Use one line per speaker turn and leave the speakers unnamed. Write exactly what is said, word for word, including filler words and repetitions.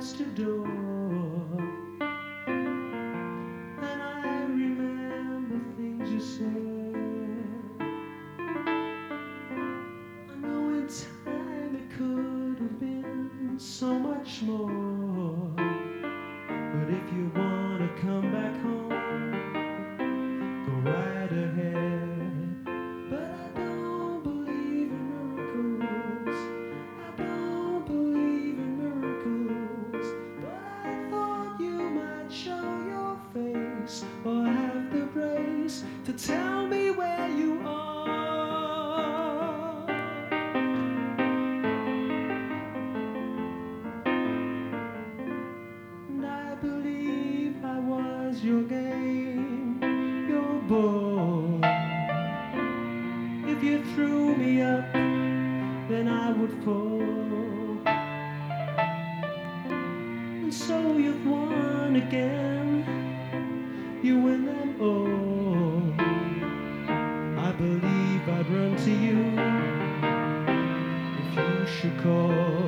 past your door, and I remember things you said. I know in time it could have been so much more, but if you wanna come back home, go right ahead. But I don't believe in miracles. I don't believe in miracles. But I thought you might show your face, or have the grace to tell me where you are. And I believe I was your game, your ball. If you threw me up, then I would fall. And so you've won again, you win them all. I believe I'd run to you if you should call.